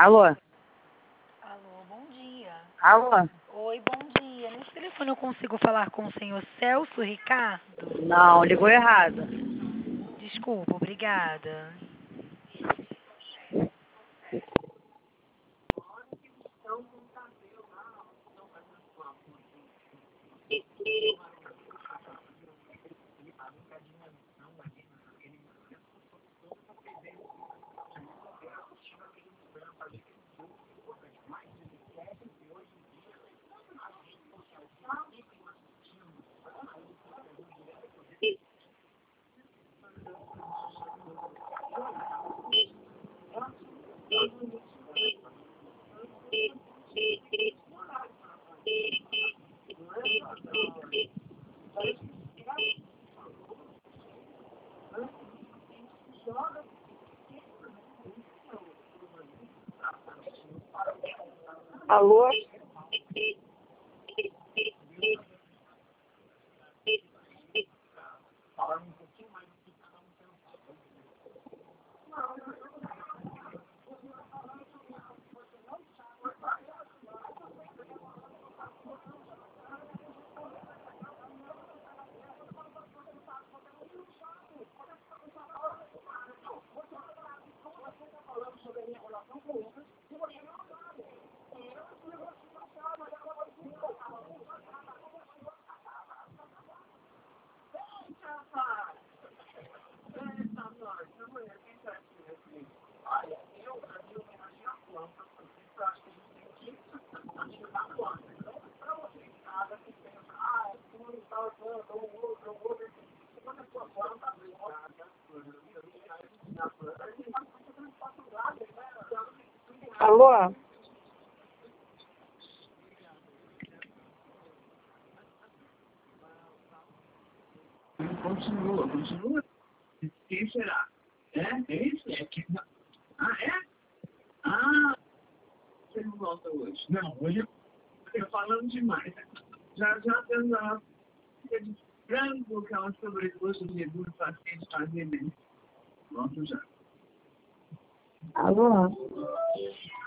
Alô? Alô, bom dia. Alô? Oi, bom dia. Nesse telefone eu consigo falar com o senhor Celso Ricardo? Não, ligou errado. Desculpa, obrigada. Alô? Alô? Continua. Quem será? É esse? É que... Ah, é? Ah, você não volta hoje. Não, hoje eu falando demais. Já temos a nossa filha de frango, que é uma sobrecoxa de legumes paciente fazer bem. Volto já. Alô?